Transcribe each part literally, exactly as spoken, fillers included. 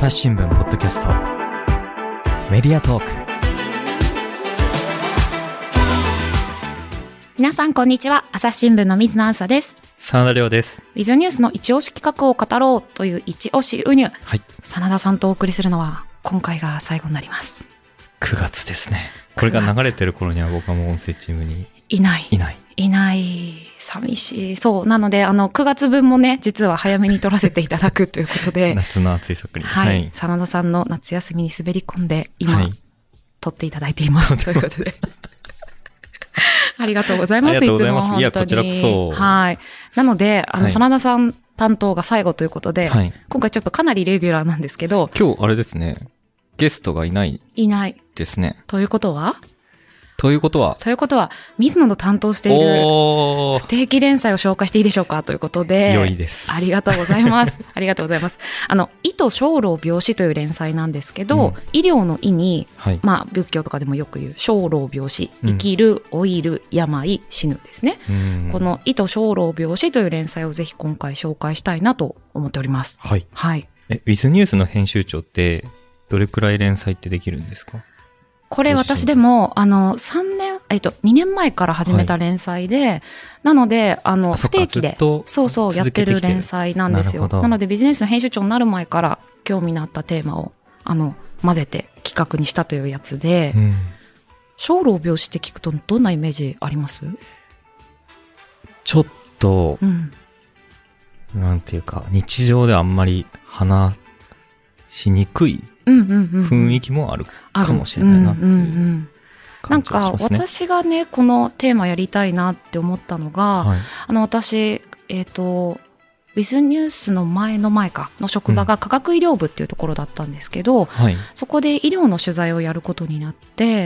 朝日新聞ポッドキャストメディアトーク。 皆さんこんにちは。朝日新聞の水野あさです。 真田亮です。 ウィズニュースの一押し企画を語ろうという一押しウニュ、 はい、 真田さんとお送りするのは今回が最後になります。 くがつですね。これが流れてる頃には僕はもう音声チームにいないいないいない寂しい。そうなのであのくがつぶんもね、実は早めに撮らせていただくということで夏の暑い作品、 はい、 はい、 真田さんの夏休みに滑り込んで今、はい、撮っていただいていますということでありがとうございます。 ありがとうございます。 いつも本当に。 いやこちらこそ。 はい。なのであの、はい、真田さん担当が最後ということで、 はい、 今回ちょっとかなりレギュラーなんですけど、 今日あれですね、ゲストがいないいないですね。 ということはということはということは水野の担当している不定期連載を紹介していいでしょうかということで、 良いです。 ありがとうございますありがとうございます。あの医と生老病死という連載なんですけど、うん、医療の医に、はい、まあ仏教とかでもよく言う生老病死、生きる、老いる、病、死ぬですね、うん、この医と生老病死という連載をぜひ今回紹介したいなと思っております。 はい、 はい、 えウィズニュースの編集長ってどれくらい連載ってできるんですか？ これ私でも、あの、さんねん、えっと、にねんまえから始めた連載で、はい、なので、あの、不定期で、そうそう、やってる連載なんですよ。なので、ビジネスの編集長になる前から興味のあったテーマを、あの、混ぜて企画にしたというやつで、うん、生老病死って聞くとどんなイメージあります？ ちょっと、うん、なんていうか、日常であんまり話しにくい雰囲気もあるかもしれないなっていう感じがしますね。 なんか私がねこのテーマやりたいなって思ったのが、はい、あの私えっとウィズニュースの前の前かの職場が科学医療部っていうところだったんですけど、うんはい、そこで医療の取材をやることになって、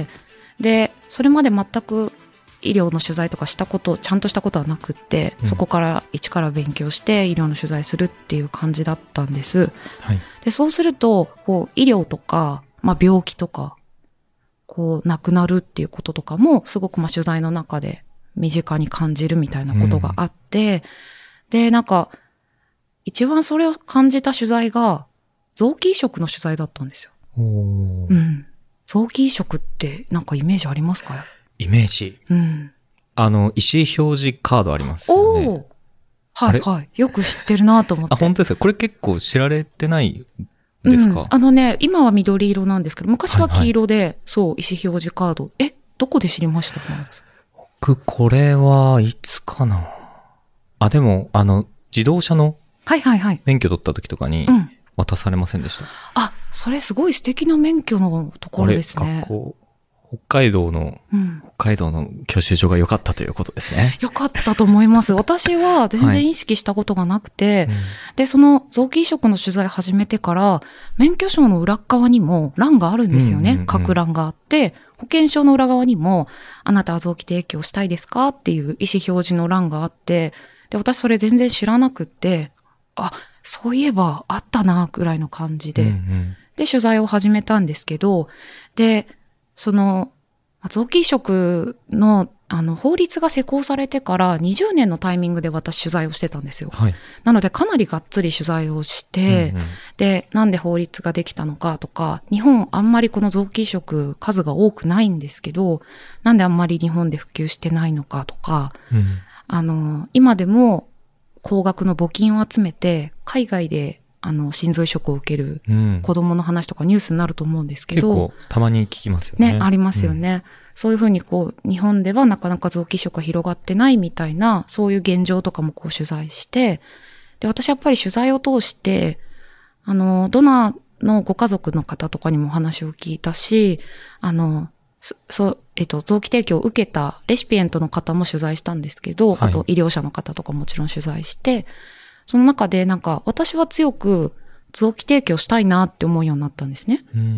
でそれまで全く医療の取材とかしたことちゃんとしたことはなくって、うん、そこから一から勉強して医療の取材するっていう感じだったんです、はい、でそうするとこう医療とか、まあ、病気とかこう亡くなるっていうこととかもすごくまあ取材の中で身近に感じるみたいなことがあって、うん、でなんか一番それを感じた取材が臓器移植の取材だったんですよ。 お、 うん、臓器移植ってなんかイメージありますか？ イメージ、 うん、 あの意思表示カードありますよね。 おはいはいよく知ってるなと思って。 あ本当ですか？これ結構知られてないですか？ うん、あのね今は緑色なんですけど昔は黄色で、はいはい、そう意思表示カードえどこで知りました？ 僕これはいつかなあでもあの自動車のはいはいはい免許取った時とかに渡されませんでした？うん、 あそれすごい素敵な免許のところですね。 学校北海道の、うん、北海道の教習所が良かったということですね。 良かったと思います。私は全然意識したことがなくて、はいうん、で、その臓器移植の取材始めてから、免許証の裏側にも欄があるんですよね。書く欄があって、保険証の裏側にも、あなたは臓器提供したいですかっていう意思表示の欄があって、で、私それ全然知らなくって、あ、そういえばあったな、ぐらいの感じで、うんうん、で、取材を始めたんですけど、で、その、臓器移植の、あの、法律が施行されてからにじゅうねんのタイミングで私取材をしてたんですよ。はい、なのでかなりがっつり取材をして、うんうん、で、なんで法律ができたのかとか、日本あんまりこの臓器移植数が多くないんですけど、なんであんまり日本で普及してないのかとか、うん、あの、今でも高額の募金を集めて、海外であの心臓移植を受ける子供の話とかニュースになると思うんですけど、 うん、結構たまに聞きますよね。 ね、ありますよね。うん、そういうふうにこう日本ではなかなか臓器移植が広がってないみたいなそういう現状とかもこう取材して、で私やっぱり取材を通してあのドナーのご家族の方とかにも話を聞いたし、あのそえっと臓器提供を受けたレシピエントの方も取材したんですけど、はい、あと医療者の方とかもちろん取材して。その中でなんか私は強く臓器提供したいなって思うようになったんですね。うん、うん、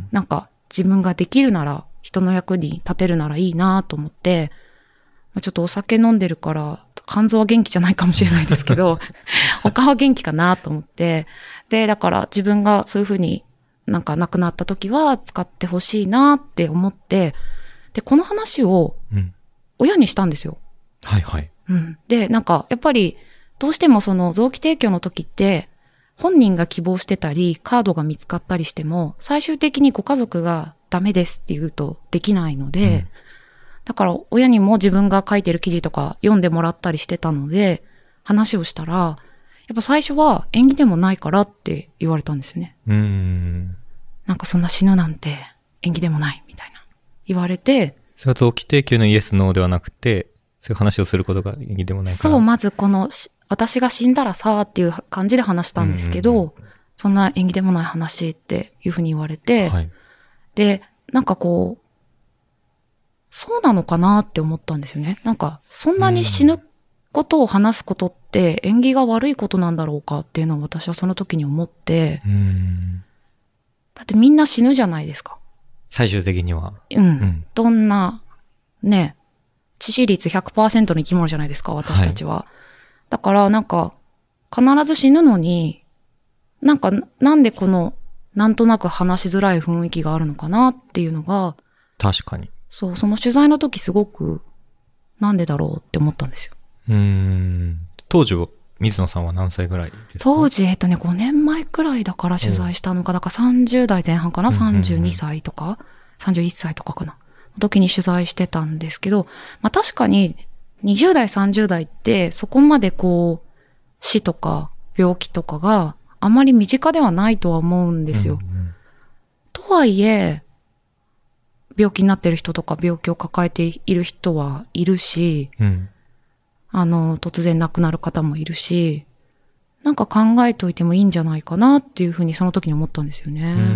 なんか自分ができるなら人の役に立てるならいいなと思って、ちょっとお酒飲んでるから肝臓は元気じゃないかもしれないですけど他は元気かなと思って、でだから自分がそういうふうになんか亡くなった時は使ってほしいなって思って、でこの話を親にしたんですよ。 うん、はいはい。 うん、でなんかやっぱりどうしてもその臓器提供の時って本人が希望してたり、カードが見つかったりしても、最終的にご家族がダメですって言うとできないので、うん、だから親にも自分が書いてる記事とか読んでもらったりしてたので、話をしたら、やっぱ最初は縁起でもないからって言われたんですよね。 うーん。 なんかそんな死ぬなんて縁起でもないみたいな言われて。 それは臓器提供のイエスノーではなくて、そういう話をすることが縁起でもないから。 そう、まずこの、私が死んだらさーっていう感じで話したんですけど、そんな縁起でもない話っていうふうに言われて、はい、で、なんかこう、そうなのかなって思ったんですよね。なんか、そんなに死ぬことを話すことって縁起が悪いことなんだろうかっていうのを私はその時に思って、 うん、 だってみんな死ぬじゃないですか。 最終的には。 うん。うん、どんな、ね、致死率 ひゃくパーセント の生き物じゃないですか、私たちは。はい、だからなんか、必ず死ぬのに、なんか、なんでこの、なんとなく話しづらい雰囲気があるのかなっていうのが、 確かに。 そう、その取材の時すごく、なんでだろうって思ったんですよ。 うーん。当時、水野さんは何歳ぐらいですか？ 当時、えっとね、ごねんまえくらいだから取材したのか、だからさんじゅう代前半かな、さんじゅうにさいとか、さんじゅういっさいとかかな。時に取材してたんですけど、まあ確かににじゅう代、さんじゅう代ってそこまでこう死とか病気とかがあまり身近ではないとは思うんですよ。うんうん、とはいえ、病気になってる人とか病気を抱えている人はいるし、うん、あの、突然亡くなる方もいるし、なんか考えておいてもいいんじゃないかなっていうふうにその時に思ったんですよね。うんうん、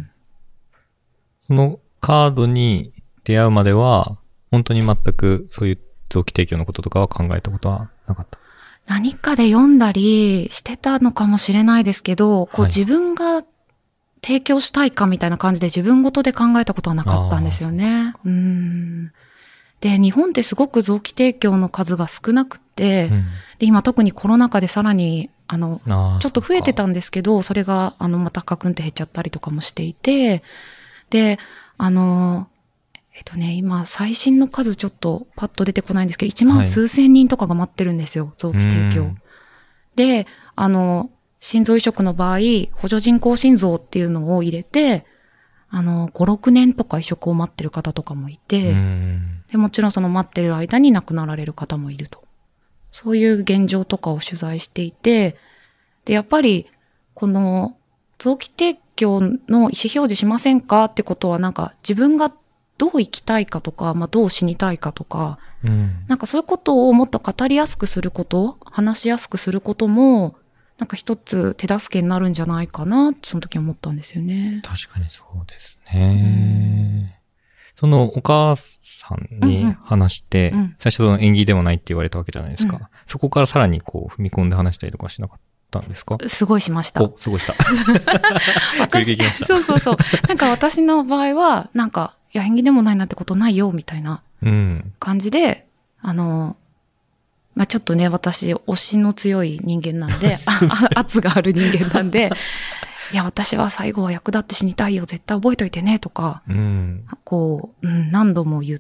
そのカードに出会うまでは、本当に全くそういう臓器提供のこととかは考えたことはなかった。 何かで読んだりしてたのかもしれないですけど、こう自分が提供したいかみたいな感じで自分ごとで考えたことはなかったんですよね。うーん。で、日本ってすごく臓器提供の数が少なくて、うん、で、今特にコロナ禍でさらに、あの、あちょっと増えてたんですけど、それが、あの、またカクンって減っちゃったりとかもしていて、で、あの、えっとね、今、最新の数ちょっとパッと出てこないんですけど、一万数千人とかが待ってるんですよ、はい、臓器提供。で、あの、心臓移植の場合、補助人工心臓っていうのを入れて、あの、ご、ろくねんとか移植を待ってる方とかもいて、で、もちろんその待ってる間に亡くなられる方もいると。そういう現状とかを取材していて、で、やっぱり、この、臓器提供の意思表示しませんかってことは、なんか自分がどう生きたいかとか、まあ、どう死にたいかとか、うん、なんかそういうことをもっと語りやすくすること、話しやすくすることも、なんか一つ手助けになるんじゃないかなってその時思ったんですよね。 確かにそうですね。うん、そのお母さんに話して、うんうん、最初の縁起でもないって言われたわけじゃないですか。うん、そこからさらにこう踏み込んで話したりとかしなかったんですか？ すごいしました。 お、すごいした。私そうそうそう。なんか私の場合は、なんか、いや、縁起でもないなってことないよ、みたいな感じで、うん、あの、まあ、ちょっとね、私、推しの強い人間なんで、圧がある人間なんで、いや、私は最後は役立って死にたいよ、絶対覚えといてね、とか、うん、こう、うん、何度も言って、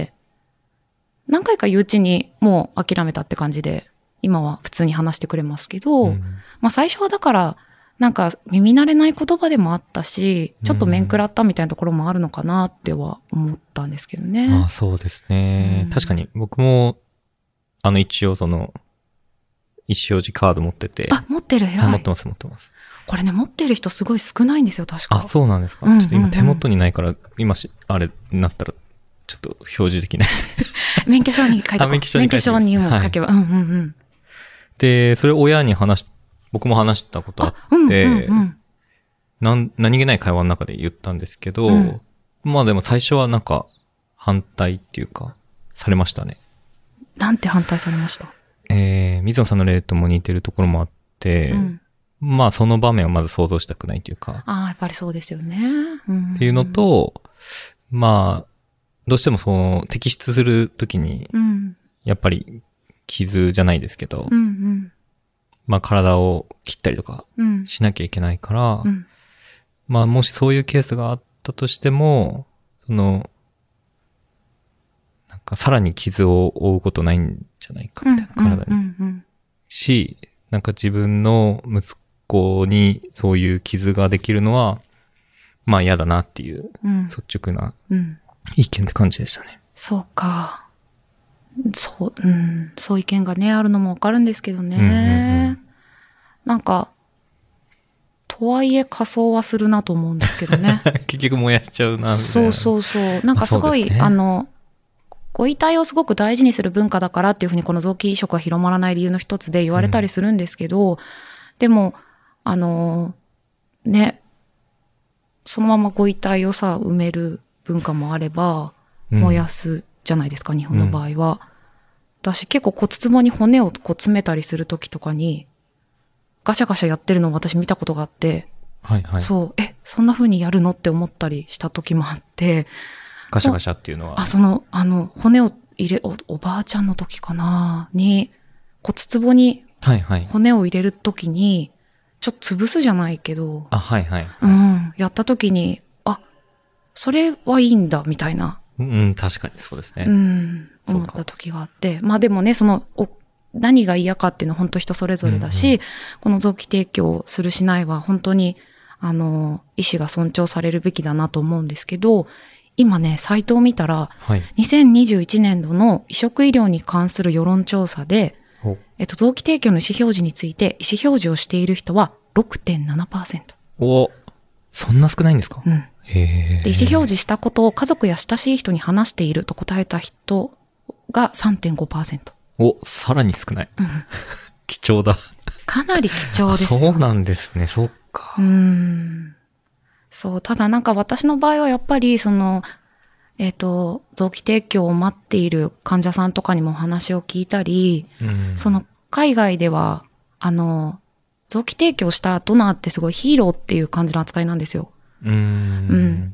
何回か言ううちにもう諦めたって感じで、今は普通に話してくれますけど、うん、まあ最初はだから、なんか耳慣れない言葉でもあったし、ちょっと面食らったみたいなところもあるのかなっては思ったんですけどね。 ああ、そうですね、うん。確かに僕も、あの一応その、意思表示カード持ってて。 あ、持ってる、偉い。 持ってます、持ってます。 これね、持ってる人すごい少ないんですよ、確か。 あ、そうなんですか。うんうんうん、ちょっと今手元にないから、今し、あれになったら、ちょっと表示できない。 免許証に書いてあ、免許証に書いてます。 免許証にも書けば。はい、うんうんうん。 で、それ親に話し、僕も話したことあって、うんうんうん、なん何気ない会話の中で言ったんですけど、うん、まあでも最初はなんか反対っていうか、されましたね。 なんて反対されました？ えー、水野さんの例とも似てるところもあって、うん、まあその場面をまず想像したくないというか。 ああ、やっぱりそうですよね。 うん、っていうのと、まあ、どうしてもその摘出するときに、やっぱり傷じゃないですけど、うんうん、まあ体を切ったりとかしなきゃいけないから、うん、まあもしそういうケースがあったとしても、その、なんかさらに傷を負うことないんじゃないかみたいな、体に。し、なんか自分の息子にそういう傷ができるのは、まあ嫌だなっていう、率直な意見って感じでしたね。うんうん、 そうか。そう、うん。そういう意見がね、あるのもわかるんですけどね。うんうんうん、なんか、とはいえ仮装はするなと思うんですけどね。 結局燃やしちゃうなみたいな。 そうそうそう。なんかすごい、あ、ね、あの、ご遺体をすごく大事にする文化だからっていうふうにこの臓器移植が広まらない理由の一つで言われたりするんですけど、うん、でも、あの、ね、そのままご遺体をさ、埋める文化もあれば、燃やすじゃないですか、うん、日本の場合は。うん、私結構骨壺に骨をこう詰めたりするときとかに、ガシャガシャやってるのを私見たことがあって、 はいはい。 そう、え、そんな風にやるのって思ったりした時もあって、 ガシャガシャっていうのはあ、その、あの、骨を入れ、お、おばあちゃんの時かなに、骨壺に骨を入れる時に、はいはい、ちょっと潰すじゃないけど、 あ、はいはい、はい。 うん、やった時に、あ、それはいいんだ、みたいな。 うん、確かにそうですね。 うん、思った時があって、まあでもね、その、お何が嫌かっていうのは本当人それぞれだし、うんうん、この臓器提供するしないは本当に、あの、意思が尊重されるべきだなと思うんですけど、今ね、サイトを見たら、はい、にせんにじゅういちねんどの移植医療に関する世論調査で、えっと、臓器提供の意思表示について意思表示をしている人は ろくてんななパーセント。 お、そんな少ないんですか？ うん。 へー。 で、意思表示したことを家族や親しい人に話していると答えた人が さんてんごパーセント。 お、さらに少ない。うん、貴重だ。 かなり貴重ですよ。 そうなんですね。そっか。 うーん。そう。ただなんか私の場合はやっぱりその、えっと、臓器提供を待っている患者さんとかにもお話を聞いたり、うん、その海外では、あの、臓器提供したドナーってすごいヒーローっていう感じの扱いなんですよ。 うーん。うん。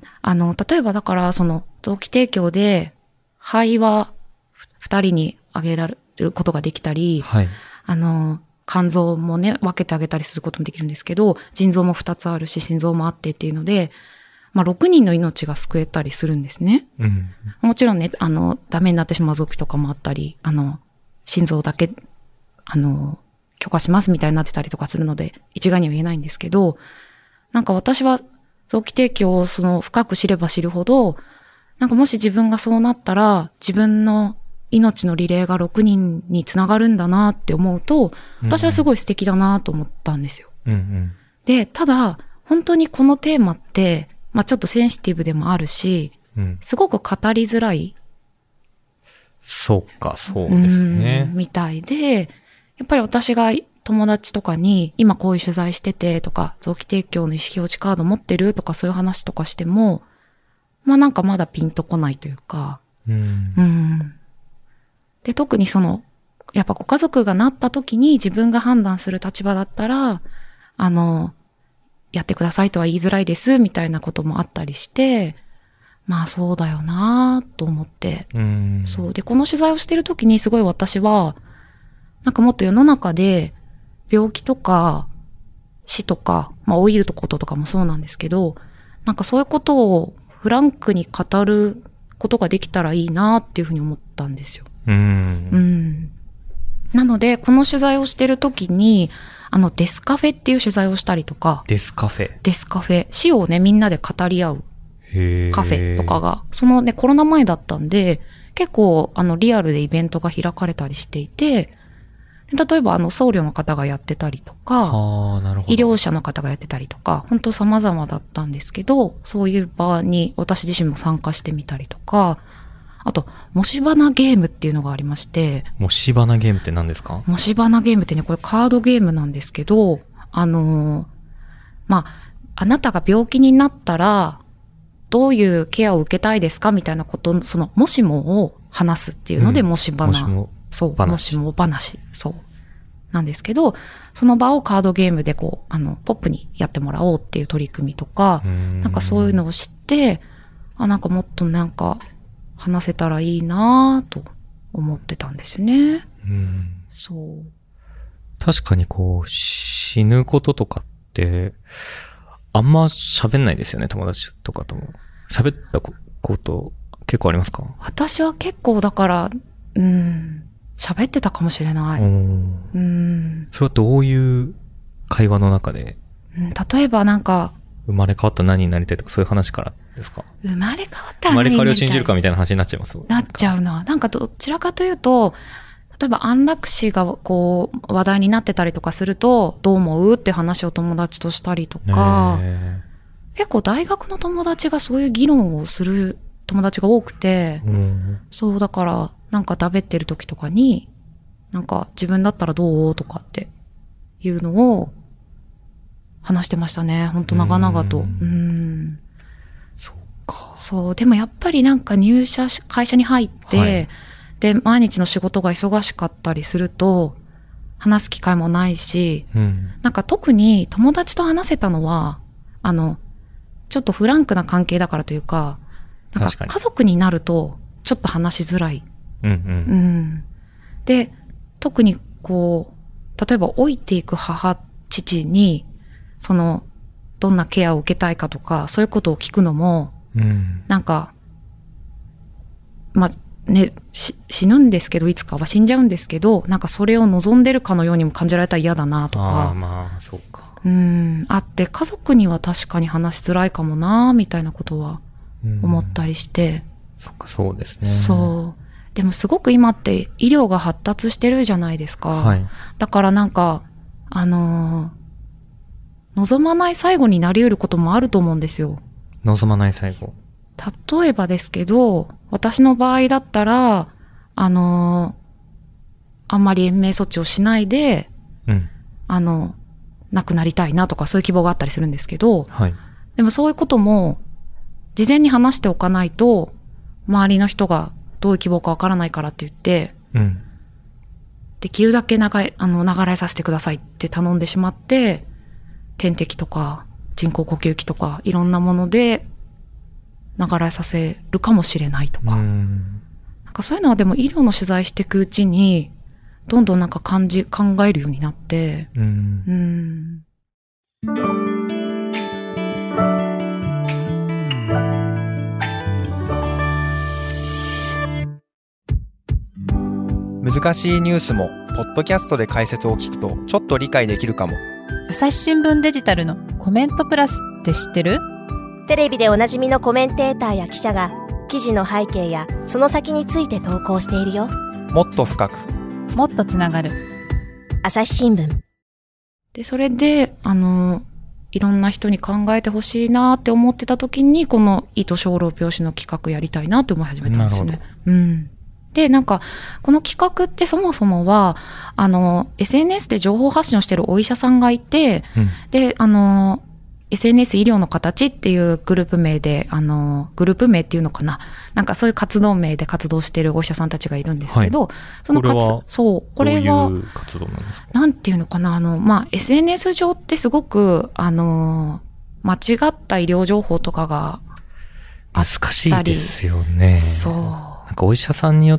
あの、例えばだからその臓器提供で肺は二人にあげられることができたり、はい、あの、肝臓もね、分けてあげたりすることもできるんですけど、腎臓も二つあるし、心臓もあってっていうので、まあ、ろくにんの命が救えたりするんですね。うん、もちろんね、あの、ダメになってしまう臓器とかもあったり、あの、心臓だけ、あの、許可しますみたいになってたりとかするので、一概には言えないんですけど、なんか私は臓器提供をその深く知れば知るほど、なんかもし自分がそうなったら、自分の命のリレーがろくにんにつながるんだなって思うと、私はすごい素敵だなと思ったんですよ。 うんうん、 で、ただ、本当にこのテーマって、まあちょっとセンシティブでもあるし、うん、すごく語りづらい。 そうか、そうですね。 みたいで、やっぱり私が友達とかに、今こういう取材しててとか、臓器提供の意思表示カード持ってるとかそういう話とかしても、まあなんかまだピンとこないというか、 うん、 うん、で、特にその、やっぱご家族がなった時に自分が判断する立場だったら、あの、やってくださいとは言いづらいですみたいなこともあったりして、まあそうだよなと思って、 うん、 そうでこの取材をしてる時にすごい私はなんかもっと世の中で病気とか死とか、まあ老いることとかもそうなんですけど、なんかそういうことをフランクに語ることができたらいいなっていうふうに思ったんですよ。 うん、 うん、なのでこの取材をしてる時に。あの、デスカフェっていう取材をしたりとか。 デスカフェデスカフェ。死をね、みんなで語り合うへカフェとかが、そのね、コロナ前だったんで、結構、あの、リアルでイベントが開かれたりしていて、例えば、あの、僧侶の方がやってたりとか、 はあ、なるほど。 医療者の方がやってたりとか、本当様々だったんですけど、そういう場に私自身も参加してみたりとか、あと、もし花ゲームっていうのがありまして。 もし花ゲームって何ですか？ もし花ゲームってね、これカードゲームなんですけど、あのー、まあ、あなたが病気になったら、どういうケアを受けたいですかみたいなこと、その、もしもを話すっていうので、うん、もし花。 もしもそう、もしも話。そう。なんですけど、その場をカードゲームでこう、あの、ポップにやってもらおうっていう取り組みとか、んなんかそういうのを知って、あ、なんかもっとなんか、話せたらいいなぁと思ってたんですよね。 うん、 そう。 確かにこう、死ぬこととかって、あんま喋んないですよね、友達とかとも。喋ったこと結構ありますか？ 私は結構だから、うん、喋ってたかもしれない。うん。 それはどういう会話の中で。 うん、例えばなんか、 生まれ変わったら何になりたいとかそういう話からですか？ 生まれ変わったら何になりたい。生まれ変わりを信じるかみたいな話になっちゃいます。 なっちゃうな。なんかどちらかというと、例えば安楽死がこう話題になってたりとかすると、どう思うって話を友達としたりとか、結構大学の友達がそういう議論をする友達が多くて、うん、そうだからなんか食べてる時とかに、なんか自分だったらどうとかっていうのを話してましたね。ほんと長々と。うん。うんそうか。 そう。でもやっぱりなんか入社し、会社に入って、はい、で、毎日の仕事が忙しかったりすると、話す機会もないし、うん、なんか特に友達と話せたのは、あの、ちょっとフランクな関係だからというか、なんか家族になるとちょっと話しづらい。 うんうんうん、 で、特にこう、例えば老いていく母、父に、その、どんなケアを受けたいかとか、そういうことを聞くのも、うん、なんか、まあ、ね、死ぬんですけど、いつかは死んじゃうんですけど、なんかそれを望んでるかのようにも感じられたら嫌だなとか。 ああ、まあ、そうか。 うん、あって、家族には確かに話しづらいかもな、みたいなことは思ったりして。 うん、そっか、そうですね。 そう。でもすごく今って医療が発達してるじゃないですか。はい、だからなんか、あのー、望まない最後になり得ることもあると思うんですよ。 望まない最後。 例えばですけど、私の場合だったら、あのー、あんまり延命措置をしないで、うん、あの、亡くなりたいなとかそういう希望があったりするんですけど、はい、でもそういうことも事前に話しておかないと、周りの人がどういう希望かわからないからって言って、うん、できるだけ長い、あの、流れさせてくださいって頼んでしまって、点滴とか人工呼吸器とかいろんなもので流れさせるかもしれないとか、うん、なんかそういうのはでも医療の取材していくうちにどんどんなんか感じ考えるようになって、うん、うん難しいニュースもポッドキャストで解説を聞くとちょっと理解できるかも。 朝日新聞デジタルのコメントプラスって知ってる？ テレビでおなじみのコメンテーターや記者が記事の背景やその先について投稿しているよ。 もっと深く、 もっとつながる。 朝日新聞。 で、それで、あの、いろんな人に考えてほしいなって思ってた時に、この糸小老病死の企画やりたいなって思い始めたんですよね。うん。で、なんか、この企画ってそもそもは、あの、エスエヌエス で情報発信をしているお医者さんがいて、うん、で、あの、エスエヌエス 医療の形っていうグループ名で、あの、グループ名っていうのかな。なんかそういう活動名で活動しているお医者さんたちがいるんですけど、はい、その活、そう、これは、 どういう活動なんですか？ なんていうのかな、あの、まあ、エスエヌエス 上ってすごく、あの、間違った医療情報とかがあったり。 難しいですよね。 そう。 なんかお医者さんによって、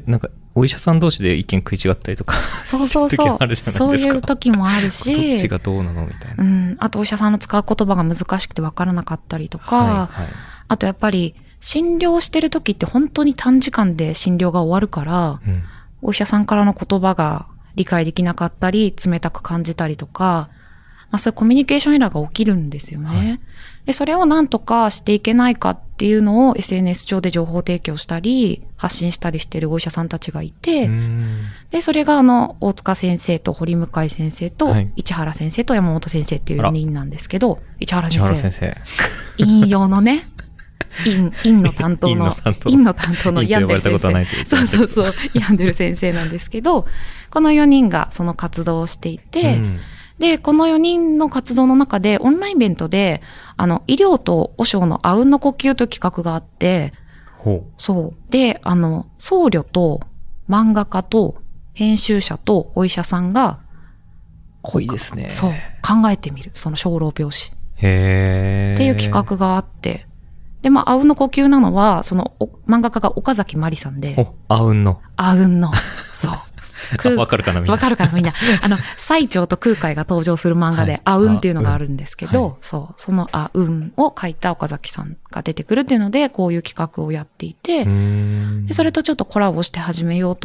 なんか、お医者さん同士で意見食い違ったりとかそうそうそうそういう時もあるしどっちがどうなのみたいな、 うん、あとお医者さんの使う言葉が難しくて分からなかったりとか、はいはい、あとやっぱり診療してる時って本当に短時間で診療が終わるから、うん、お医者さんからの言葉が理解できなかったり冷たく感じたりとか、まあ、そういうコミュニケーションエラーが起きるんですよね、はい、でそれをなんとかしていけないかっていうのを エスエヌエス 上で情報提供したり発信したりしているお医者さんたちがいて、でそれがあの大塚先生と堀向先生と市原先生と山本先生っていうよにんなんですけど、市原先生、 先生陰陽のね陰, 陰の担当の陰の担当の病んでる先生、そうそうそう病んでる先生なんですけど、このよにんがその活動をしていて、うん、でこのよにんの活動の中でオンラインイベントであの医療と和尚のあうんの呼吸という企画があって、ほうそうであの僧侶と漫画家と編集者とお医者さんが濃いですね。 そう考えてみるその小老病死へーっていう企画があって、でまああうんの呼吸なのはその漫画家が岡崎まりさんで、 おあうんのあうんのそうわかるかなみんな。 わかるかなみんな。あの、最澄と空海が登場する漫画で、はい、あうんっていうのがあるんですけど、はい、そう、そのあうんを書いた岡崎さんが出てくるっていうので、こういう企画をやっていて、でそれとちょっとコラボして始めようと思っ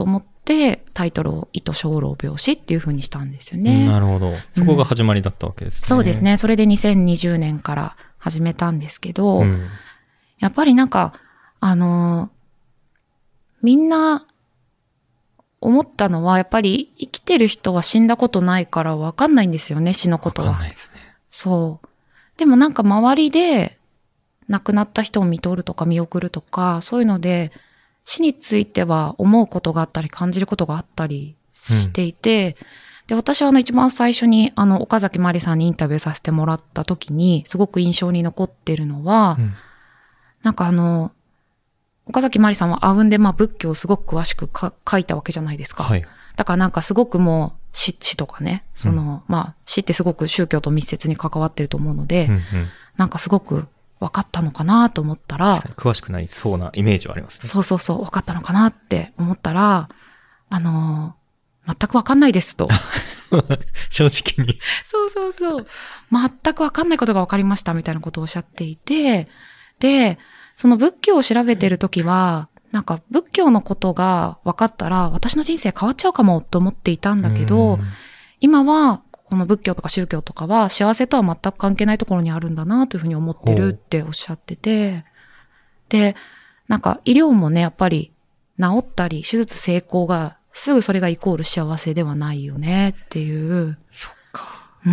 で、タイトルを糸小老病死っていう風にしたんですよね。 なるほど。そこが始まりだったわけですね。 うん、そうですね。それでにせんにじゅうねんから始めたんですけど、 うん、 やっぱりなんか、あの、みんな思ったのは、やっぱり生きてる人は死んだことないから分かんないんですよね、死のことは。 分かんないですね。 そう。でもなんか周りで亡くなった人を見とるとか見送るとか、そういうので、死については思うことがあったり感じることがあったりしていて、うん、で、私はあの一番最初にあの岡崎まりさんにインタビューさせてもらった時にすごく印象に残ってるのは、うん、なんかあの、岡崎まりさんはあうんでまあ仏教をすごく詳しくか書いたわけじゃないですか。はい、だからなんかすごくもう死、死とかね、その、うん、まあ死ってすごく宗教と密接に関わってると思うので、うんうん、なんかすごく分かったのかなと思ったら、 詳しくないそうなイメージはありますね。 そうそうそう、分かったのかなって思ったら、あのー、全く分かんないですと。 正直に。 そうそうそう。全く分かんないことが分かりましたみたいなことをおっしゃっていて、で、その仏教を調べてるときは、なんか仏教のことが分かったら私の人生変わっちゃうかもと思っていたんだけど、今はこの仏教とか宗教とかは幸せとは全く関係ないところにあるんだなというふうに思ってるっておっしゃってて、で、なんか医療もね、やっぱり治ったり手術成功がすぐそれがイコール幸せではないよねっていう。 そっか。 うん。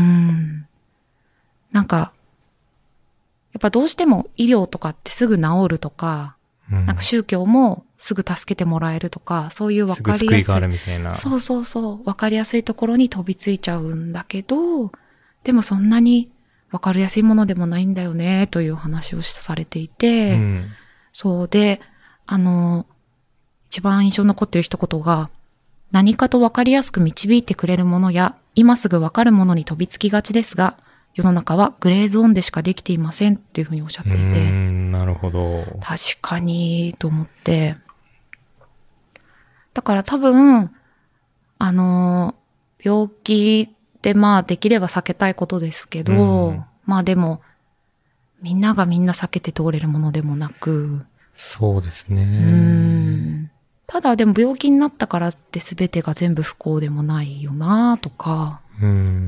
なんか、やっぱどうしても医療とかってすぐ治るとか、うん、なんか宗教もすぐ助けてもらえるとか、そういう分かりやすい。 すぐ救いがあるみたいな。 そうそうそう。分かりやすいところに飛びついちゃうんだけど、でもそんなに分かりやすいものでもないんだよね、という話をされていて、うん、そうで、あの、一番印象に残ってる一言が、何かと分かりやすく導いてくれるものや、今すぐ分かるものに飛びつきがちですが、世の中はグレーゾーンでしかできていませんっていうふうにおっしゃっていて。うーん、なるほど。 確かに、と思って。だから多分、あの、病気ってまあできれば避けたいことですけど、まあでも、みんながみんな避けて通れるものでもなく。 そうですね。 うーん。ただでも病気になったからって全てが全部不幸でもないよなとか。うん、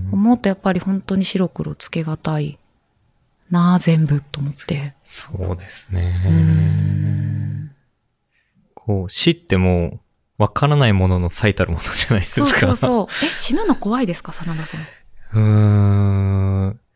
思うとやっぱり本当に白黒つけがたいなあ全部と思って。 そうですね。うんこう死ってもうわからないものの最たるものじゃないですか。 そうそうそう。え、死ぬの怖いですか、真田さん。 うーん。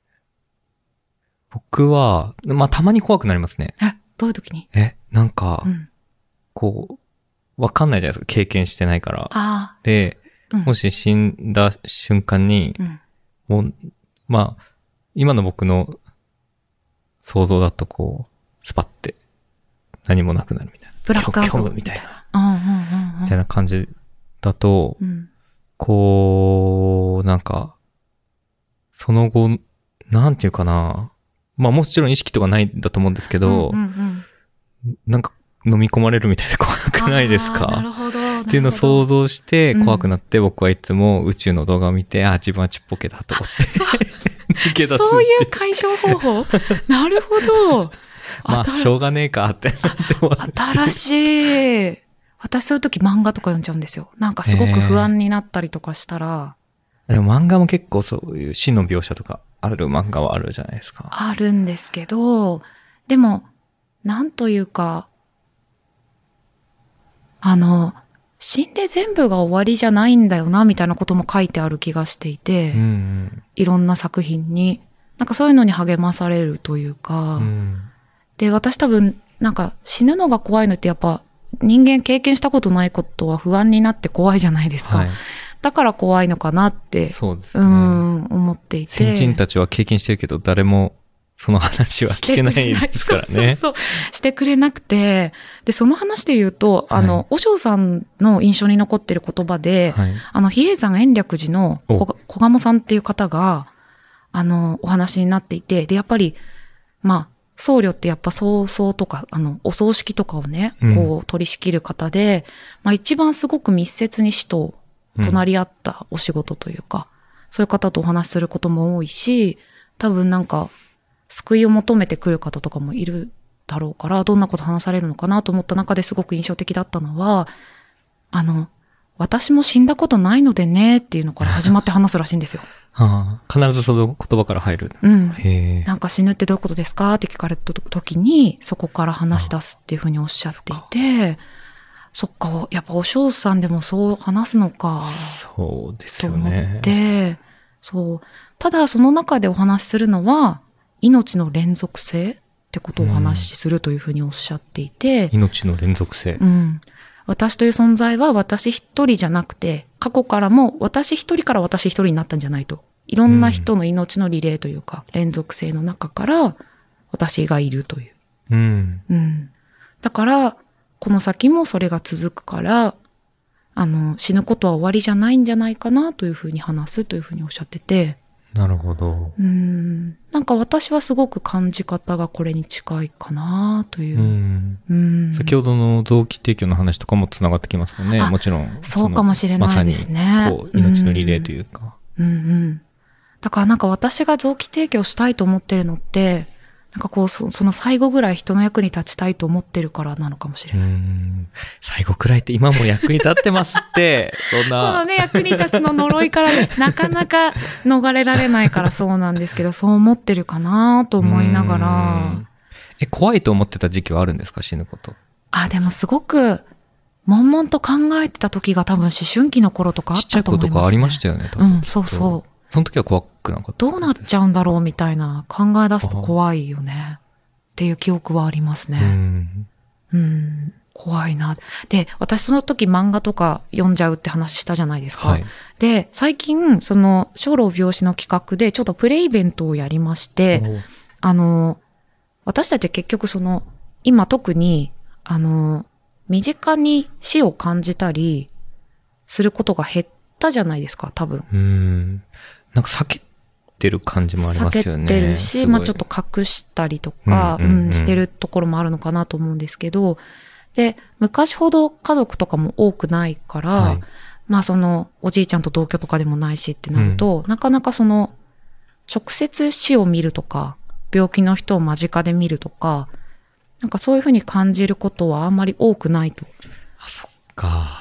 僕はまあたまに怖くなりますね。 え、どういう時に？ え、なんか、うん、こうわかんないじゃないですか、経験してないから。 あで。うん、もし死んだ瞬間に、うん、もう、まあ、今の僕の想像だとこう、スパって何もなくなるみたいな。 ブラックアウト。 虚無みたいな。うんうんうんうん、みたいな感じだと、うん、こう、なんか、その後、なんていうかな。まあもちろん意識とかないんだと思うんですけど、うんうんうん、なんか飲み込まれるみたいで怖くないですか？ なるほど。 っていうのを想像して怖くなって、うん、僕はいつも宇宙の動画を見て、あ、自分はちっぽけだと思って抜け出すって。 そういう解消方法なるほど。 まあ、しょうがねえかってなってもらって。 新しい。私そういう時漫画とか読んじゃうんですよ。なんかすごく不安になったりとかしたら。 でも漫画も結構そういう死の描写とかある漫画はあるじゃないですか。 あるんですけど、でも、なんというか、あの、死んで全部が終わりじゃないんだよな、みたいなことも書いてある気がしていて、うんうん、いろんな作品に。なんかそういうのに励まされるというか、うん、で、私多分、なんか死ぬのが怖いのってやっぱ人間経験したことないことは不安になって怖いじゃないですか。はい、だから怖いのかなって、 そうですね、 うん、思っていて。 先人たちは経験してるけど、誰もその話は聞けないですからね。そうそうそう。 してくれなくて。で、その話で言うと、はい、あの、和尚さんの印象に残ってる言葉で、はい、あの、比叡山延暦寺の小鴨さんっていう方が、あの、お話になっていて、で、やっぱり、まあ、僧侶ってやっぱ葬送とか、あの、お葬式とかをね、こう取り仕切る方で、うん、まあ一番すごく密接に死と隣り合ったお仕事というか、うん、そういう方とお話しすることも多いし、多分なんか、救いを求めてくる方とかもいるだろうから、どんなこと話されるのかなと思った中ですごく印象的だったのは、あの、 私も死んだことないのでねっていうのから始まって話すらしいんですよ。 はあ、必ずその言葉から入る。 うん。 へえ。 なんか死ぬってどういうことですかって聞かれた時に、そこから話し出すっていうふうにおっしゃっていて、そっか、やっぱお嬢さんでもそう話すのか。 そうですよと思ね。 って、そう。ただその中でお話しするのは、命の連続性ってことをお話しするというふうにおっしゃっていて、 うん、命の連続性。 うん。私という存在は私一人じゃなくて、過去からも私一人から私一人になったんじゃないと。いろんな人の命のリレーというか、うん、連続性の中から私がいるという。 うん。 うん。だから、この先もそれが続くから、あの、死ぬことは終わりじゃないんじゃないかなというふうに話すというふうにおっしゃってて。 なるほど。 うん。なんか私はすごく感じ方がこれに近いかなという。うん。うん、 先ほどの臓器提供の話とかもつながってきますもんね。もちろん。 そうかもしれないですね。 まさにこう命のリレーというか。 うん、うん、うん。だからなんか私が臓器提供したいと思ってるのって、なんかこうそ、その最後ぐらい人の役に立ちたいと思ってるからなのかもしれない。 うーん、最後くらいって今も役に立ってますって、そんな。 このね、役に立つの呪いからね、なかなか逃れられないからそうなんですけど、そう思ってるかなと思いながら。 え、怖いと思ってた時期はあるんですか、死ぬこと。 あ、でもすごく、悶々と考えてた時が多分思春期の頃とかあったと思いますね。ちっちゃい子とかありましたよね、多分。うん、そうそう。 その時は怖くなかった。 どうなっちゃうんだろうみたいな考え出すと怖いよねっていう記憶はありますね。うん、うん、怖いな。で、私その時漫画とか読んじゃうって話したじゃないですか。はい、で、最近その生老病死の企画でちょっとプレイイベントをやりまして、あの私たち結局その今特にあの身近に死を感じたりすることが減ったじゃないですか、多分。 うんなんか避けてる感じもありますよね。 避けてるし、まあちょっと隠したりとか、うん、うんうん、してるところもあるのかなと思うんですけど、で、昔ほど家族とかも多くないから、はい、まあそのおじいちゃんと同居とかでもないしってなると、うん、なかなかその直接死を見るとか、病気の人を間近で見るとか、なんかそういうふうに感じることはあんまり多くないと。 あ、そっか。 うん。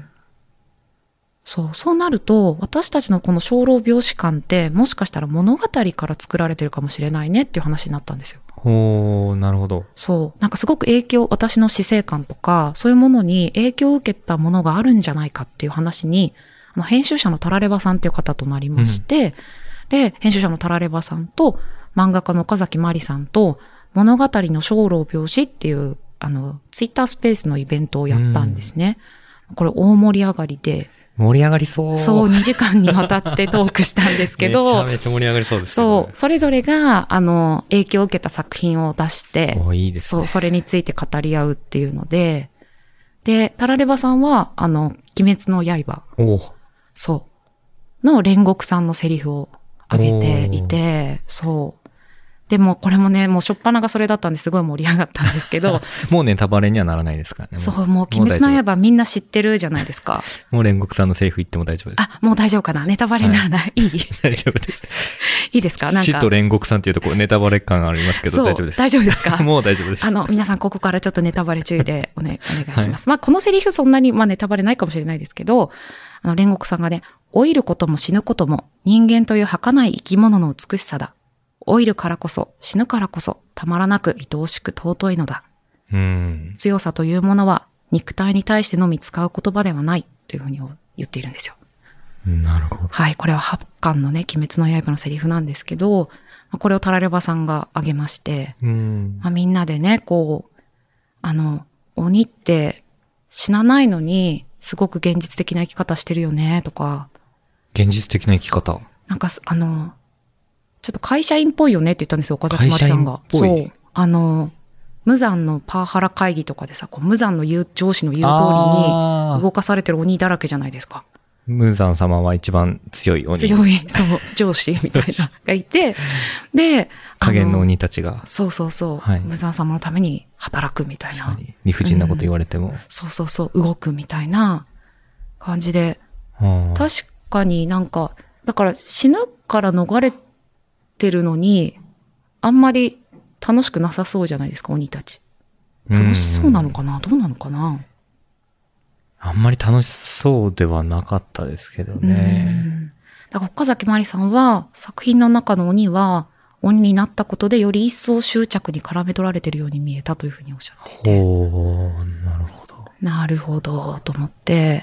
そう、そうなると、私たちのこの生老病死観って、もしかしたら物語から作られてるかもしれないねっていう話になったんですよ。 ほー、なるほど。 そう。なんかすごく影響、私の死生観とか、そういうものに影響を受けたものがあるんじゃないかっていう話に、あの編集者のタラレバさんっていう方となりまして、うん、で、編集者のタラレバさんと、漫画家の岡崎まりさんと、物語の生老病死っていう、あの、ツイッタースペースのイベントをやったんですね。うん、これ大盛り上がりで、 盛り上がりそう。 そう、にじかんにわたってトークしたんですけど。 めちゃめちゃ盛り上がりそうですね。 そう、それぞれが、あの、影響を受けた作品を出して、 お、いいですね。 そう、それについて語り合うっていうので、で、タラレバさんは、あの、鬼滅の刃。 おそう。の煉獄さんのセリフを上げていて、そう。でもこれもね、もうしょっぱながそれだったんですごい盛り上がったんですけど。 もうネタバレにはならないですからね。 そう、もう鬼滅の刃みんな知ってるじゃないですか。 もう煉獄さんのセリフ言っても大丈夫です。 あ、もう大丈夫かな、ネタバレにならない、はい、いい大丈夫です。 いいですか、なんか。 死と煉獄さんっていうところネタバレ感ありますけど大丈夫です。 大丈夫ですかもう大丈夫です。 あの、皆さんここからちょっとネタバレ注意でお,、ね、お願いします。はい、まあこのセリフそんなに、まあ、ネタバレないかもしれないですけど、あの煉獄さんがね、老いることも死ぬことも人間という儚い生き物の美しさだ。老いるからこそ、死ぬからこそ、たまらなく愛おしく尊いのだ。 うん、 強さというものは、肉体に対してのみ使う言葉ではない、というふうに言っているんですよ。 なるほど。 はい、これは八巻のね、鬼滅の刃のセリフなんですけど、これをタラレバさんが挙げまして、 うんまあ、みんなでね、こう、あの、鬼って死なないのに、すごく現実的な生き方してるよね、とか。 現実的な生き方。 なんか、あの、ちょっと会社員っぽいよねって言ったんですよ、岡崎まりさんが。そう。あの、無残のパワハラ会議とかでさ、こう無残の言う上司の言う通りに動かされてる鬼だらけじゃないですか。 無残様は一番強い鬼。 強い、そう、上司みたいながいて、で、 加減の鬼たちが。 そうそうそう、はい、無残様のために働くみたいな。 理不尽なこと言われても、うん。 そうそうそう、動くみたいな感じで。確かになんか、だから死ぬから逃れてるのに、あんまり楽しくなさそうじゃないですか、鬼たち。楽しそうなのかな、どうなのかな。 あんまり楽しそうではなかったですけどね。 うん、だから岡崎まりさんは作品の中の鬼は鬼になったことでより一層執着に絡め取られてるように見えたというふうにおっしゃっていて。 ほう、なるほど。 なるほど、と思って。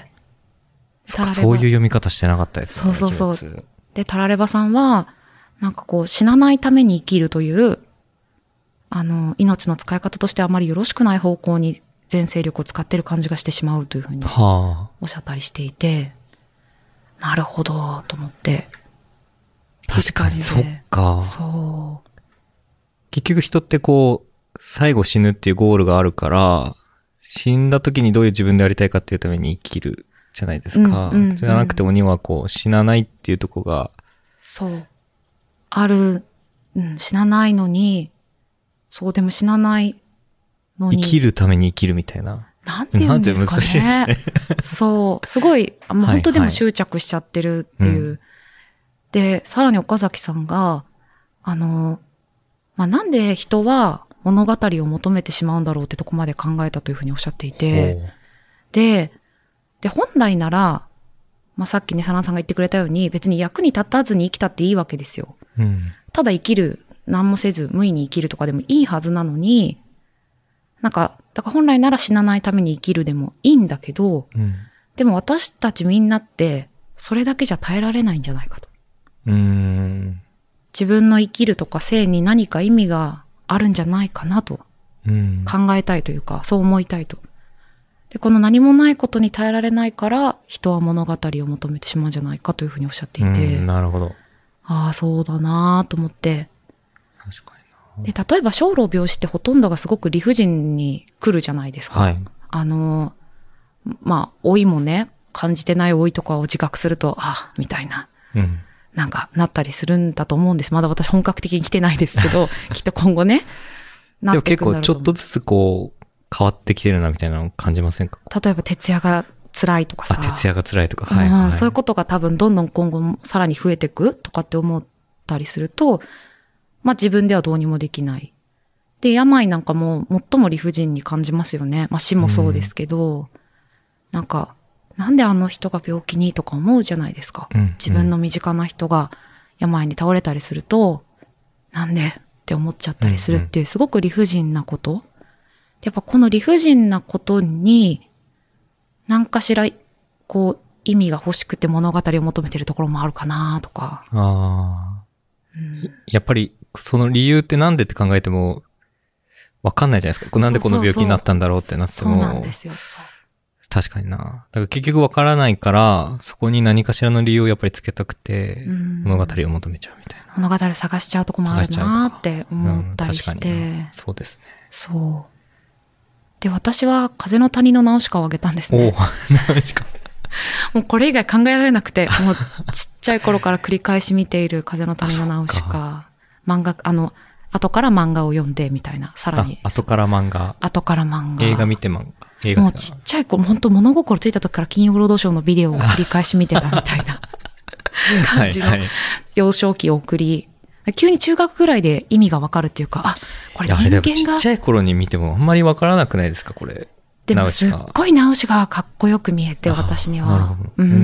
そ, そういう読み方してなかったですね。 そうそうそう。で、タラレバさんは、なんかこう、死なないために生きるという、あの、命の使い方としてあまりよろしくない方向に全勢力を使ってる感じがしてしまうというふうにおっしゃったりしていて、はあ、なるほど、と思って。 確かに、そっか。 そう。 結局人ってこう、最後死ぬっていうゴールがあるから、死んだ時にどういう自分でありたいかっていうために生きるじゃないですか。うんうんうん、じゃなくて鬼はこう、死なないっていうとこが。 そう。ある、うん、死なないのに、そうでも死なないのに。 生きるために生きるみたいな。 なんて言うんですかね。難しいですね。そう。すごい、もう本当でも執着しちゃってるっていう。はいはい、で、さらに岡崎さんが、あの、まあ、なんで人は物語を求めてしまうんだろうってとこまで考えたというふうにおっしゃっていて、で、で、本来なら、まあ、さっきね、サナさんが言ってくれたように、別に役に立たずに生きたっていいわけですよ。うん、ただ生きる、何もせず無意に生きるとかでもいいはずなのに、なんか、だから本来なら死なないために生きるでもいいんだけど、うん、でも私たちみんなって、それだけじゃ耐えられないんじゃないかと。うーん、自分の生きるとか生に何か意味があるんじゃないかなと考えたいというか、うん、そう思いたいと。で、この何もないことに耐えられないから人は物語を求めてしまうんじゃないかというふうにおっしゃっていて、 うん、なるほど。 ああ、そうだなと思って。 確かにな。で、例えば生老病死ってほとんどがすごく理不尽に来るじゃないですか。はい、あの、まあ、老いもね、感じてない老いとかを自覚すると、ああ、みたいな。うんなんか、なったりするんだと思うんです。まだ私本格的に来てないですけど、きっと今後ね、 なっていくんだろうと。でも結構ちょっとずつこう、変わってきてるなみたいなのを感じませんか？ 例えば、徹夜が辛いとかさ。 あ、徹夜が辛いとか、はい、はい、 そういうことが多分どんどん今後もさらに増えていくとかって思ったりすると、まあ自分ではどうにもできない。で、病なんかも最も理不尽に感じますよね。まあ死もそうですけど、うん、なんか、なんであの人が病気にとか思うじゃないですか。うんうん、自分の身近な人が病に倒れたりすると、なんでって思っちゃったりするっていうすごく理不尽なこと。うんうん、やっぱこの理不尽なことに何かしらこう意味が欲しくて物語を求めてるところもあるかなとか。あ、 うん、やっぱりその理由ってなんでって考えてもわかんないじゃないですか。なんでこの病気になったんだろうってなっても。 そうなんですよ。そう確かにな。だから結局わからないから、そこに何かしらの理由をやっぱりつけたくて、物語を求めちゃうみたいな。 物語を探しちゃうとこもあるなって思ったりして。うん、 そうですね。 そう。で、私は風の谷のナウシカをあげたんですね。 おナウシカ。 もうこれ以外考えられなくて、もうちっちゃい頃から繰り返し見ている風の谷のナウシカ。漫画、あの、後から漫画を読んでみたいな、さらに。 後から漫画。 後から漫画。 映画見て漫画。映画もうちっちゃい頃、本当物心ついた時から金曜ロードショーのビデオを繰り返し見てたみたいな感じの幼少期を送り、急に中学ぐらいで意味がわかるっていうか、あ、これ人間が。ちっちゃい頃に見てもあんまりわからなくないですか、これ。 でもすっごいナウシカがかっこよく見えて、私には。なるほど。うん。うん、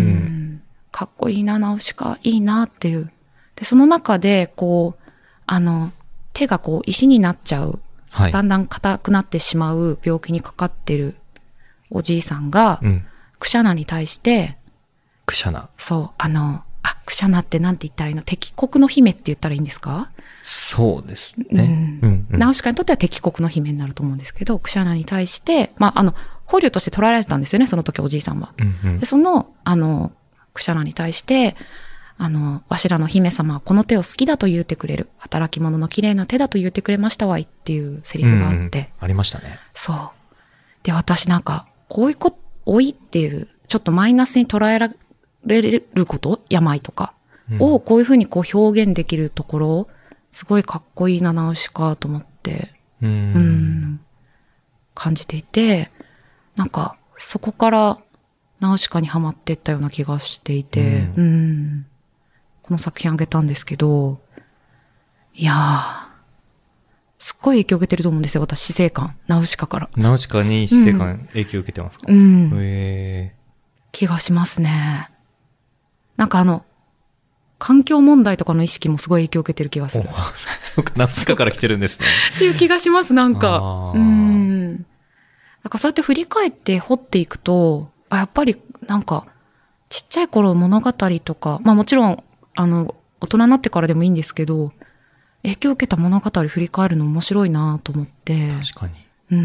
かっこいいな、ナウシカ、いいなっていう。で、その中で、こう、あの、手がこう石になっちゃう。はい、だんだん硬くなってしまう病気にかかってるおじいさんが、うん、クシャナに対して、 クシャナそう、あの、あ、クシャナってなんて言ったらいいの？敵国の姫って言ったらいいんですか？ そうですね。 うんうんうん、ナウシカにとっては敵国の姫になると思うんですけど、クシャナに対して、まあ、あの、捕虜として捕らえられてたんですよね、その時おじいさんは。うんうん、で、その、あの、クシャナに対して、あの、わしらの姫様はこの手を好きだと言うてくれる。働き者の綺麗な手だと言うてくれましたわいっていうセリフがあって。うんうん、 ありましたね。 そう。で、私なんか、こういうこ、老いっていう、ちょっとマイナスに捉えられること、病とかをこういうふうにこう表現できるところ、すごいかっこいいな、ナウシカと思って、うん、うん、感じていて、なんか、そこからナウシカにハマっていったような気がしていて、うん、うんこの作品あげたんですけど、いやすっごい影響を受けてると思うんですよ、私、死生観。ナウシカから。 ナウシカに死生観影響を受けてますか？ うん。 へー。 気がしますね。なんかあの、環境問題とかの意識もすごい影響を受けてる気がする。 ナウシカから来てるんですね。 っていう気がします、なんか。うん。なんかそうやって振り返って掘っていくと、あ、やっぱりなんか、ちっちゃい頃物語とか、まあもちろん、あの、大人になってからでもいいんですけど、影響を受けた物語振り返るの面白いなと思って。 確かに。 うん。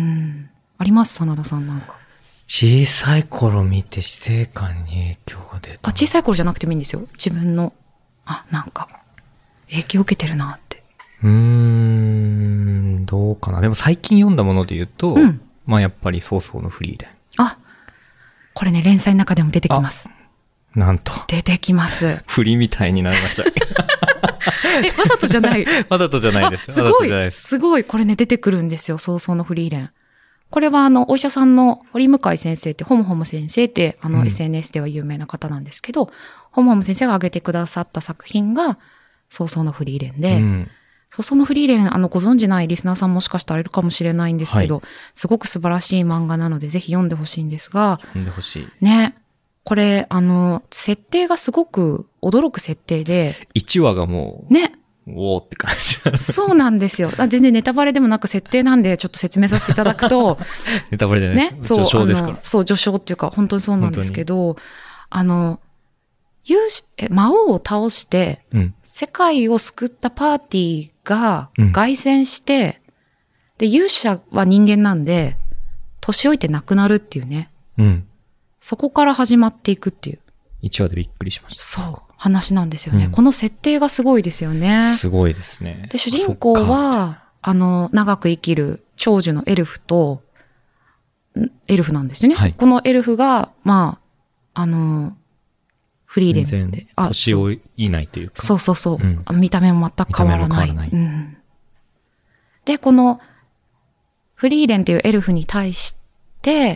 あります、真田さんなんか。 小さい頃見て死生観に影響が出た。 あ、小さい頃じゃなくてもいいんですよ。自分の、あ、なんか、影響を受けてるなって。 うーん、どうかな。でも最近読んだもので言うと、うん、まあやっぱり早々のフリーレン。 あ、これね、連載の中でも出てきます。 なんと。 出てきます。 振りみたいになりました。 え、わざとじゃないわざとじゃないです。 すごい、すごい、これね、出てくるんですよ、早々のフリーレン。これは、あの、お医者さんの堀向先生って、ホムホム先生って、あの、うん、エスエヌエス では有名な方なんですけど、ホムホム先生が挙げてくださった作品が、早々のフリーレンで、うん、早々のフリーレン、あの、ご存じないリスナーさんもしかしたらいるかもしれないんですけど、はい、すごく素晴らしい漫画なので、ぜひ読んでほしいんですが、 読んでほしい。 ね。これ、あの、設定がすごく驚く設定で。 いちわがもう。 ね。 おーって感じ。 そうなんですよ。全然ネタバレでもなく設定なんでちょっと説明させていただくと。 ネタバレじゃないです。ね、序章ですから。 そう、序章っていうか本当にそうなんですけど、あの、勇士、え、魔王を倒して、うん、世界を救ったパーティーが凱旋して、うん、で、勇者は人間なんで、年老いて亡くなるっていうね。 うん。 そこから始まっていくっていう。 いちわでびっくりしました。 そう。話なんですよね、うん。この設定がすごいですよね。 すごいですね。 で、主人公は、あの、長く生きる長寿のエルフと、エルフなんですよね。はい、このエルフが、まあ、あの、フリーレンで。 全然年老いないというか。 そうそうそう。うん、見た目も全く変わらない。見た目も変わらない。うん、で、この、フリーレンというエルフに対して、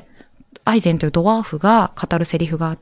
アイゼンというドワーフが語るセリフがあって、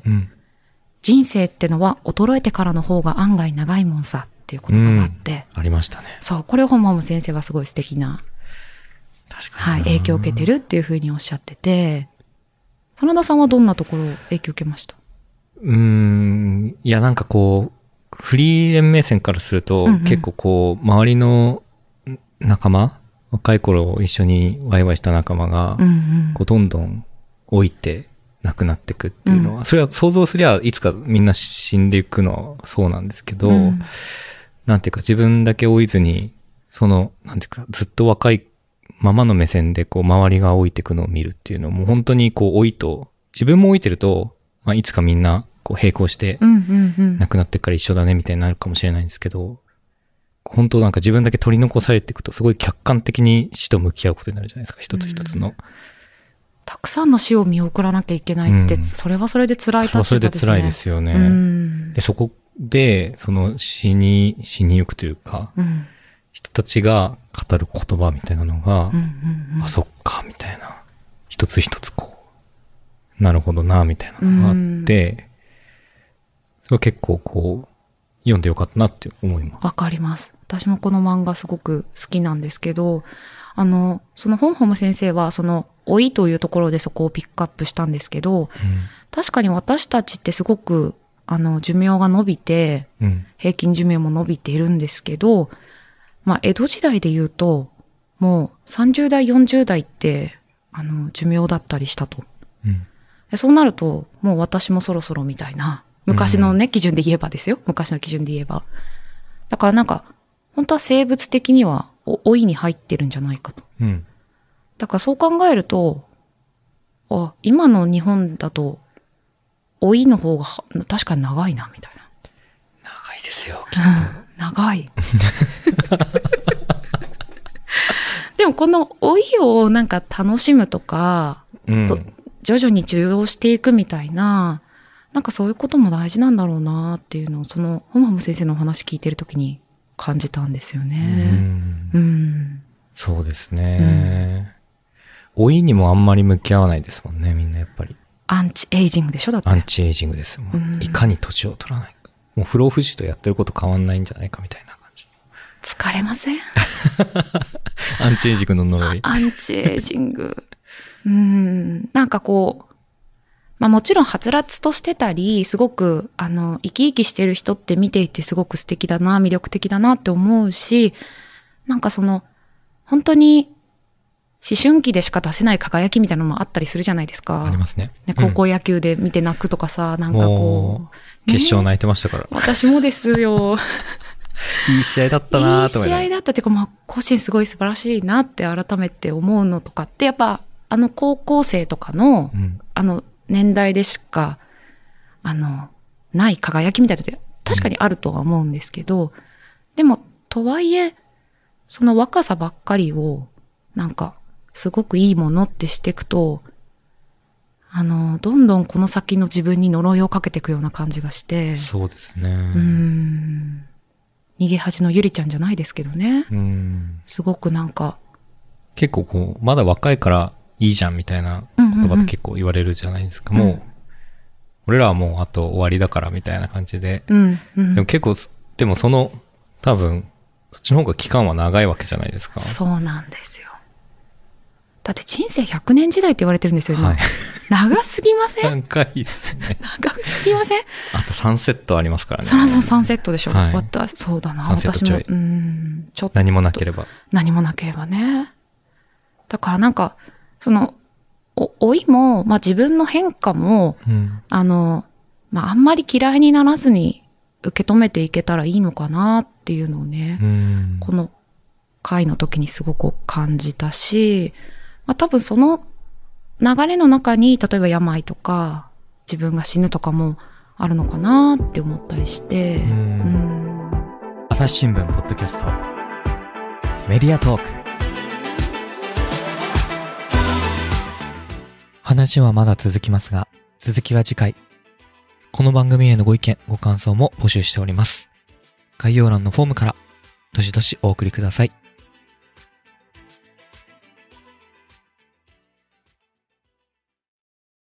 うん、人生ってのは衰えてからの方が案外長いもんさっていう言葉があって、 うん、ありましたね。 そう、これをホムホム先生はすごい素敵な、 確かに、 はい、影響を受けてるっていうふうにおっしゃってて、真田さんはどんなところを影響を受けました？ うーん、いやなんかこうフリーレン目線からすると、うんうん、結構こう周りの仲間、若い頃一緒にワイワイした仲間が、うんうん、こうどんどん老いて亡くなっていくっていうのは、うん、それは想像すりゃいつかみんな死んでいくのはそうなんですけど、うん、なんていうか自分だけ老いずに、その、なんていうかずっと若いままの目線でこう周りが老いていくのを見るっていうのも本当にこう老いと、自分も老いてると、まあ、いつかみんなこう並行して亡くなってから一緒だねみたいになるかもしれないんですけど、本当なんか自分だけ取り残されていくとすごい客観的に死と向き合うことになるじゃないですか、一つ一つの。うん、 たくさんの死を見送らなきゃいけないって、うん、それはそれで辛い立場ですね。 それはそれで辛いですよね。うん、でそこで、その死に、死にゆくというか、うん、人たちが語る言葉みたいなのが、うんうんうん、あ、そっか、みたいな。一つ一つこう、なるほどな、みたいなのがあって、うん、それは結構こう、読んでよかったなって思います。 わかります。私もこの漫画すごく好きなんですけど、あの、そのホムホム先生は、その、老いというところでそこをピックアップしたんですけど、うん、確かに私たちってすごく、あの、寿命が伸びて、うん、平均寿命も伸びているんですけど、まあ、江戸時代で言うと、もうさんじゅう代、よんじゅう代って、あの、寿命だったりしたと。うん、でそうなると、もう私もそろそろみたいな、昔のね、うん、基準で言えばですよ。昔の基準で言えば。だからなんか、本当は生物的には、老いに入ってるんじゃないかと。うん、だからそう考えると、あ、今の日本だと、老いの方が確かに長いな、みたいな。 長いですよ、きっと。 長い。でもこの老いをなんか楽しむとか、うん、徐々に受容していくみたいな、なんかそういうことも大事なんだろうなっていうのを、その、ホムホム先生のお話聞いてるときに感じたんですよね。うんうん、 そうですね。うん、老いにもあんまり向き合わないですもんね、みんなやっぱり。 アンチエイジングでしょだって。 アンチエイジングですもん。うん、いかに年を取らないか。もう不老不死とやってること変わんないんじゃないかみたいな感じ。 疲れません？ アンチエイジングの呪い。 アンチエイジング。うん。なんかこう、まあもちろんはつらつとしてたり、すごく、あの、生き生きしてる人って見ていてすごく素敵だな、魅力的だなって思うし、なんかその、本当に、思春期でしか出せない輝きみたいなのもあったりするじゃないですか。 ありますね。 ね、高校野球で見て泣くとかさ、うん、なんかこう。 決勝泣いてましたから。ね、 私もですよ。 いい試合だったなぁと思いい試合だったっていうか、まあ、甲子園すごい素晴らしいなって改めて思うのとかって、やっぱ、あの高校生とかの、うん、あの年代でしか、あの、ない輝きみたいなのって確かにあるとは思うんですけど、うん、でも、とはいえ、その若さばっかりを、なんか、すごくいいものってしていくと、あの、どんどんこの先の自分に呪いをかけていくような感じがして。 そうですね。うーん。逃げ恥のゆりちゃんじゃないですけどね。 うん。 すごくなんか。 結構こう、まだ若いからいいじゃんみたいな言葉って結構言われるじゃないですか。うんうんうん、もう、俺らはもうあと終わりだからみたいな感じで。 うんうん、 でも結構、でもその、多分、そっちの方が期間は長いわけじゃないですか。 そうなんですよ。だって人生ひゃくねん時代って言われてるんですよ、今。はい、長すぎません？ 長いですね。 長すぎません？ あとさんセットありますからね。 さんセットでしょ。はい、私そうだな。 さんセットちょい。 私も、うん、ちょっと。 何もなければ。 何もなければね。だからなんか、その、お、老いも、まあ自分の変化も、うん、あの、まああんまり嫌いにならずに受け止めていけたらいいのかなっていうのをね、 うん、 この回の時にすごく感じたし、まあ、多分その流れの中に、例えば病とか、自分が死ぬとかもあるのかなって思ったりして、うんうん、 朝日新聞ポッドキャスト、メディアトーク。話はまだ続きますが、続きは次回。この番組へのご意見、ご感想も募集しております。概要欄のフォームから、どしどしお送りください。